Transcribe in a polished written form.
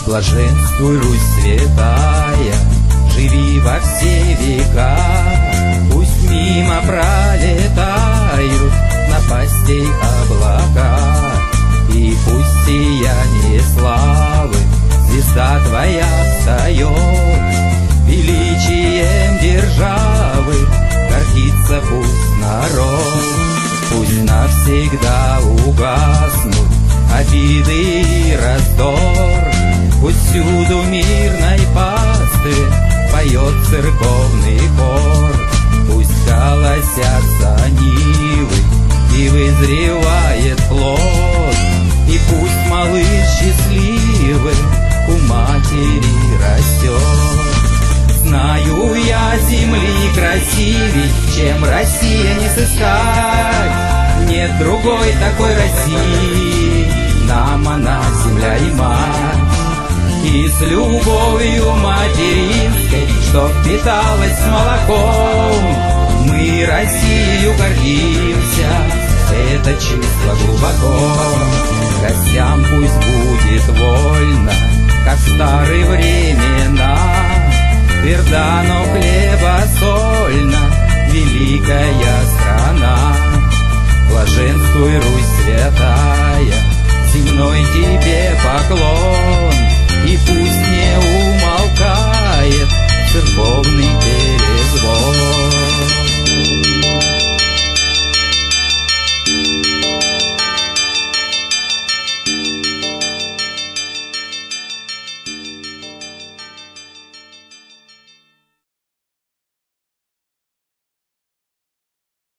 Блаженствуй, Русь святая, живи во все века. Пусть мимо пролетают напастей облака, и пусть сияние славы звезда твоя встает. Величием державы гордится пусть народ. Пусть навсегда угаснут обиды и раздор. Пусть всюду мирной пастве поет церковный хор. Пусть колосятся нивы и вызревает плод. И пусть малыш счастливый у матери растет. Знаю я земли красивей, чем Россия не сыскать. Нет другой такой России, нам она земля и мать. И с любовью материнской, что впиталась с молоком, мы Россию гордимся, это чувство глубоко. Гостям пусть будет вольно, как в старые времена. Тверда, но хлебосольна великая страна. Блаженствуй, Русь святая, земной тебе поклон.